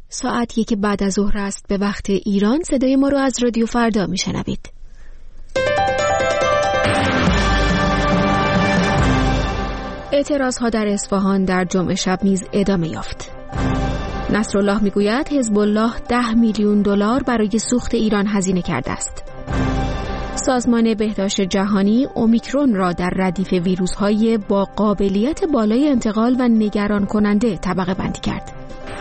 ساعت 1 بعد از ظهر است به وقت ایران. صدای ما رو از رادیو فردا میشنوید. اعتراضها در اصفهان در جمعه شب نیز ادامه یافت. نصرالله میگوید حزب الله 10 میلیون دلار برای سوخت ایران هزینه کرده است. سازمان بهداشت جهانی اومیکرون را در ردیف ویروس‌های با قابلیت بالای انتقال و نگران کننده طبقه بندی کرد.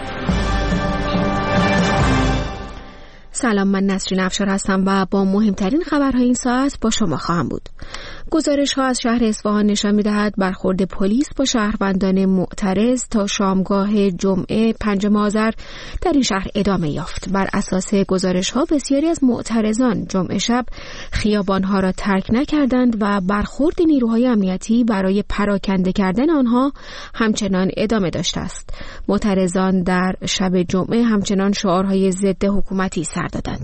سلام، من نسرین افشار هستم و با مهمترین خبرهای این ساعت با شما خواهم بود. گزارش‌ها از شهر اصفهان نشان می‌دهد برخورد پلیس با شهروندان معترض تا شامگاه جمعه 5 آذر در این شهر ادامه یافت. بر اساس گزارش‌ها بسیاری از معترضان جمعه شب خیابان‌ها را ترک نکردند و برخورد نیروهای امنیتی برای پراکنده کردن آنها همچنان ادامه داشته است. معترضان در شب جمعه همچنان شعارهای ضد حکومتی سر دادند.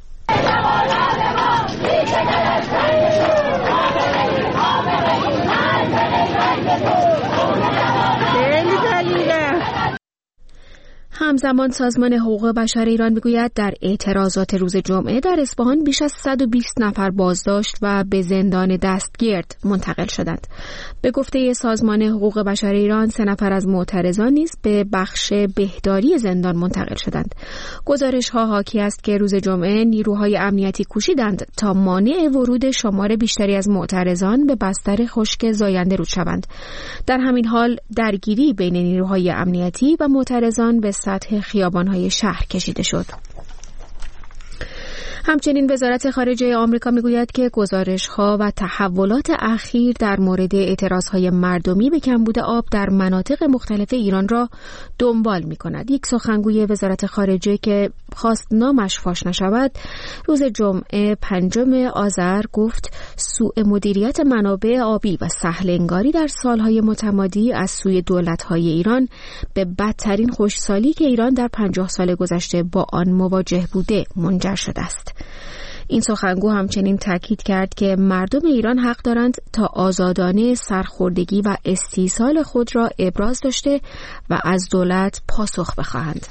همزمان سازمان حقوق بشر ایران میگوید در اعتراضات روز جمعه در اصفهان بیش از 120 نفر بازداشت و به زندان دستگرد منتقل شدند. به گفته سازمان حقوق بشر ایران 3 نفر از معترضان نیز به بخش بهداری زندان منتقل شدند. گزارش‌ها حاکی است که روز جمعه نیروهای امنیتی کوشیدند تا مانع ورود شمار بیشتری از معترضان به بستر خشک زاینده رود شوند. در همین حال درگیری بین نیروهای امنیتی و معترضان به سطح خیابان‌های شهر کشیده شد. همچنین وزارت خارجه آمریکا میگوید که گزارش‌ها و تحولات اخیر در مورد اعتراض‌های مردمی به کمبود آب در مناطق مختلف ایران را دنبال می‌کند. یک سخنگوی وزارت خارجه که خواست نامش فاش نشود، روز جمعه 5 آذر گفت سوء مدیریت منابع آبی و سهل‌انگاری در سالهای متمادی از سوی دولت‌های ایران به بدترین خشکسالی که ایران در 50 سال گذشته با آن مواجه بوده منجر شده است. این سخنگو همچنین تاکید کرد که مردم ایران حق دارند تا آزادانه سرخوردگی و استیصال خود را ابراز داشته و از دولت پاسخ بخواهند.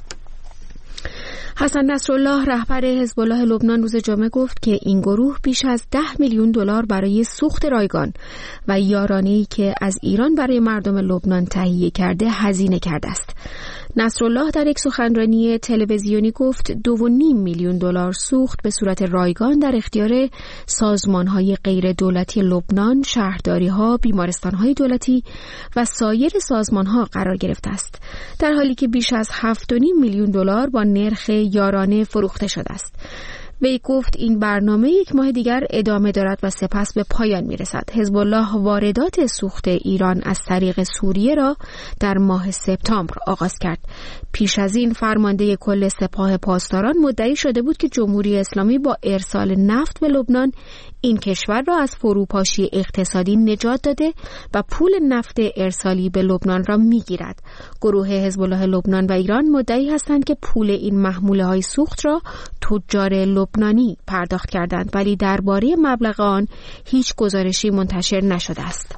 حسن نصرالله رهبر حزب الله لبنان روز جمعه گفت که این گروه بیش از 10 میلیون دلار برای سوخت رایگان و یارانه‌ای که از ایران برای مردم لبنان تهیه کرده هزینه کرده است. نصرالله در یک سخنرانی تلویزیونی گفت 2.5 میلیون دلار سوخت به صورت رایگان در اختیار سازمان‌های غیر دولتی لبنان، شهرداری‌ها، بیمارستان‌های دولتی و سایر سازمان‌ها قرار گرفته است، در حالی که بیش از 7.5 میلیون دلار با نرخ یارانه فروخته شده است. وی گفت این برنامه 1 ماه دیگر ادامه دارد و سپس به پایان میرسد. حزب الله واردات سوخت ایران از طریق سوریه را در ماه سپتامبر آغاز کرد. پیش از این فرمانده کل سپاه پاسداران مدعی شده بود که جمهوری اسلامی با ارسال نفت به لبنان این کشور را از فروپاشی اقتصادی نجات داده و پول نفت ارسالی به لبنان را میگیرد. گروه حزب الله لبنان و ایران مدعی هستند که پول این محموله‌های سوخت را تجار لبنانی پرداخت کردند، ولی درباره مبلغ آن هیچ گزارشی منتشر نشده است.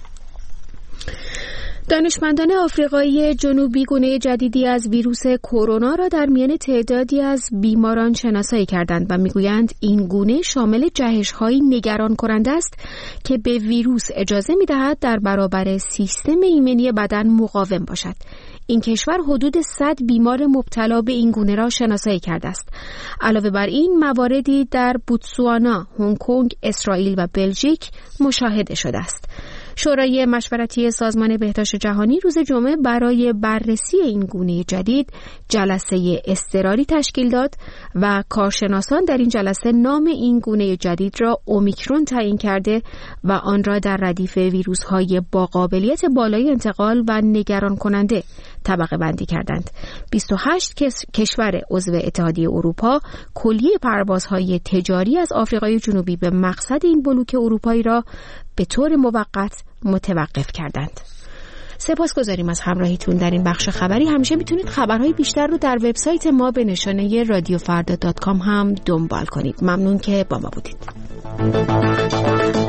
دانشمندان آفریقایی جنوبی گونه جدیدی از ویروس کرونا را در میان تعدادی از بیماران شناسایی کردند و میگویند این گونه شامل جهش‌های نگران کننده است که به ویروس اجازه می‌دهد در برابر سیستم ایمنی بدن مقاوم باشد. این کشور حدود 100 بیمار مبتلا به این گونه را شناسایی کرده است. علاوه بر این مواردی در بوتسوانا، هنگ کنگ، اسرائیل و بلژیک مشاهده شده است. شورای مشورتی سازمان بهداشت جهانی روز جمعه برای بررسی این گونه جدید جلسه اضطراری تشکیل داد و کارشناسان در این جلسه نام این گونه جدید را اومیکرون تعیین کرده و آن را در ردیف ویروس‌های با قابلیت بالای انتقال و نگران کننده طبقه بندی کردند. 28 کشور عضو اتحادیه اروپا کلیه پروازهای تجاری از آفریقای جنوبی به مقصد این بلوک اروپایی را به طور موقت متوقف کردند. سپاسگزاریم از همراهیتون در این بخش خبری. همیشه میتونید خبرهای بیشتر رو در وبسایت ما به نشانه radiofarda.com هم دنبال کنید. ممنون که با ما بودید.